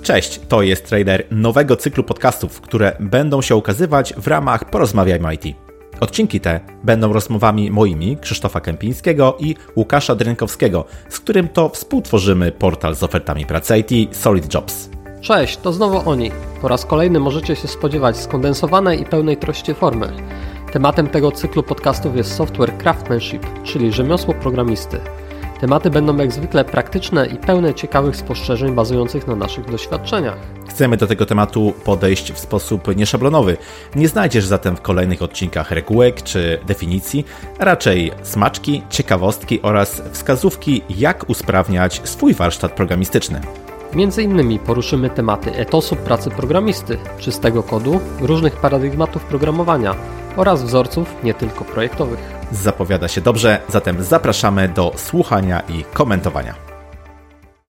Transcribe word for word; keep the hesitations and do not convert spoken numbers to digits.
Cześć, to jest trailer nowego cyklu podcastów, które będą się ukazywać w ramach Porozmawiajmy I T. Odcinki te będą rozmowami moimi, Krzysztofa Kępińskiego i Łukasza Drynkowskiego, z którym to współtworzymy portal z ofertami pracy I T Solid Jobs. Cześć, to znowu oni. Po raz kolejny możecie się spodziewać skondensowanej i pełnej treści formy. Tematem tego cyklu podcastów jest software craftsmanship, czyli rzemiosło programisty. Tematy będą jak zwykle praktyczne i pełne ciekawych spostrzeżeń bazujących na naszych doświadczeniach. Chcemy do tego tematu podejść w sposób nieszablonowy. Nie znajdziesz zatem w kolejnych odcinkach regułek czy definicji, a raczej smaczki, ciekawostki oraz wskazówki, jak usprawniać swój warsztat programistyczny. Między innymi poruszymy tematy etosu pracy programisty, czystego kodu, różnych paradygmatów programowania oraz wzorców nie tylko projektowych. Zapowiada się dobrze, zatem zapraszamy do słuchania i komentowania.